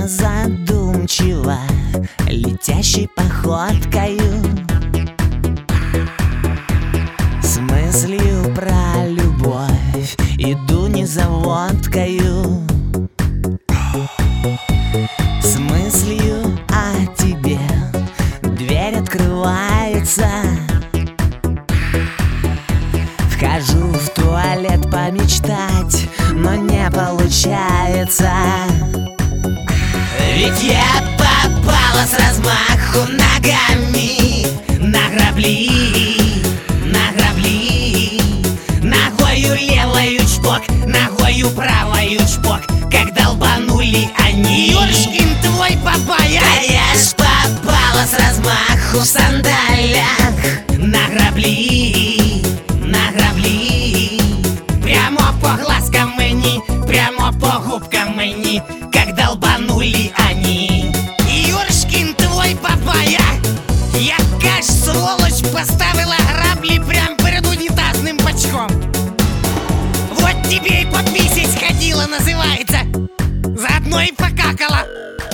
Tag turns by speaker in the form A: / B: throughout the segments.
A: Она задумчива, летящей походкою, с мыслью про любовь иду не за водкою, с мыслью о тебе дверь открывается. Вхожу в туалет помечтать, но не получается. Ведь я попала с размаху ногами на грабли, на грабли. Ногою левою чпок, ногою правою чпок. Как долбанули они, ёшкин твой папая. Да я ж попала с размаху в сандалях на грабли, на граблі. Прямо по глазкам мені, прямо по губкам мені, как долбанули они. Ёшкин твой папая. Яка ж сволочь поставила граблі прям перед унитазным бачком. Вот тебе и пописать ходила, называется. Заодно и покакала.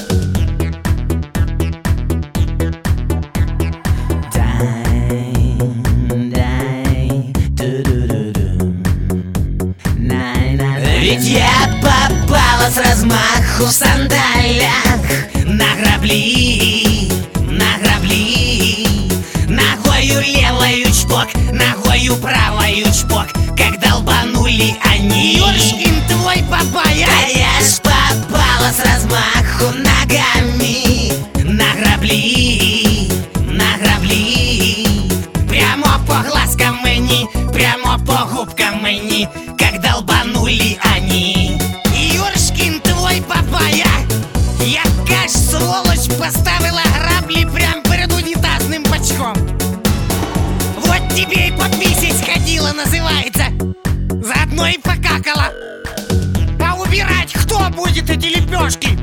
A: Ведь я попала с размаху в сандалях на грабли, на грабли. Ногою левою чпок, ногою правою чпок. Как долбанули они, ёшкин твой папая. Да я ж попала с размаху ногами на грабли, на грабли. Прямо по глазкам мені, прямо по губкам мені, как долбанули они. Ёшкин твой папая. Яка ж сволочь поставила граблі прям перед унитазным бачком. Вот тебе и пописать ходила, называется. Заодно и покакала. А убирать кто будет эти лепешки?